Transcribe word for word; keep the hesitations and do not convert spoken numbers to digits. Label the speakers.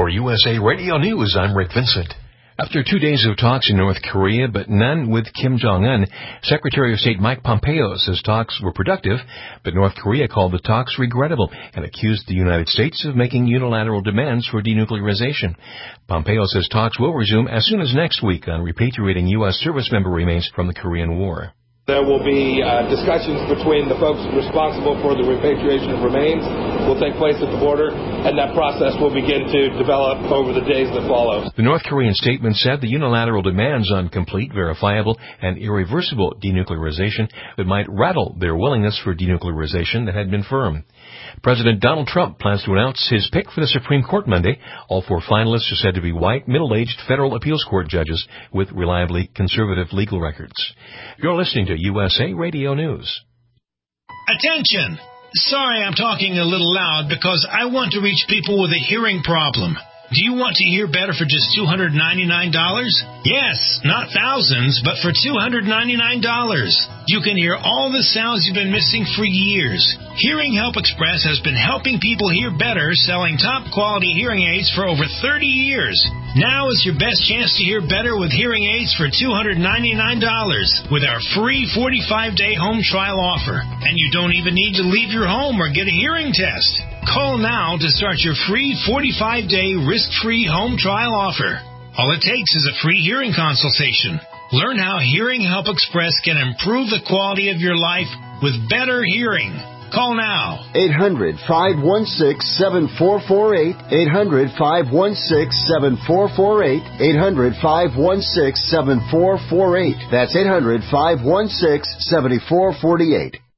Speaker 1: U S A Radio News, I'm Rick Vincent. After two days of talks in North Korea, but none with Kim Jong-un, Secretary of State Mike Pompeo says talks were productive, but North Korea called the talks regrettable and accused the United States of making unilateral demands for denuclearization. Pompeo says talks will resume as soon as next week on repatriating U S service member remains from the Korean War.
Speaker 2: There will be uh, discussions between the folks responsible for the repatriation of remains will take place at the border, and that process will begin to develop over the days that follow.
Speaker 1: The North Korean statement said the unilateral demands on complete, verifiable, and irreversible denuclearization that might rattle their willingness for denuclearization that had been firm. President Donald Trump plans to announce his pick for the Supreme Court Monday. All four finalists are said to be white, middle-aged federal appeals court judges with reliably conservative legal records. You're listening to U S A Radio News.
Speaker 3: Attention! Sorry I'm talking a little loud because I want to reach people with a hearing problem. Do you want to hear better for just two hundred ninety-nine dollars? Yes, not thousands, but for two hundred ninety-nine dollars. You can hear all the sounds you've been missing for years. Hearing Help Express has been helping people hear better, selling top-quality hearing aids for over thirty years. Now is your best chance to hear better with hearing aids for two hundred ninety-nine dollars with our free forty-five day home trial offer. And you don't even need to leave your home or get a hearing test. Call now to start your free forty-five day risk-free home trial offer. All it takes is a free hearing consultation. Learn how Hearing Help Express can improve the quality of your life with better hearing. Call now.
Speaker 4: eight hundred, five one six, seven four four eight. eight hundred, five one six, seven four four eight. eight hundred, five one six, seven four four eight. That's eight hundred, five one six, seven four four eight.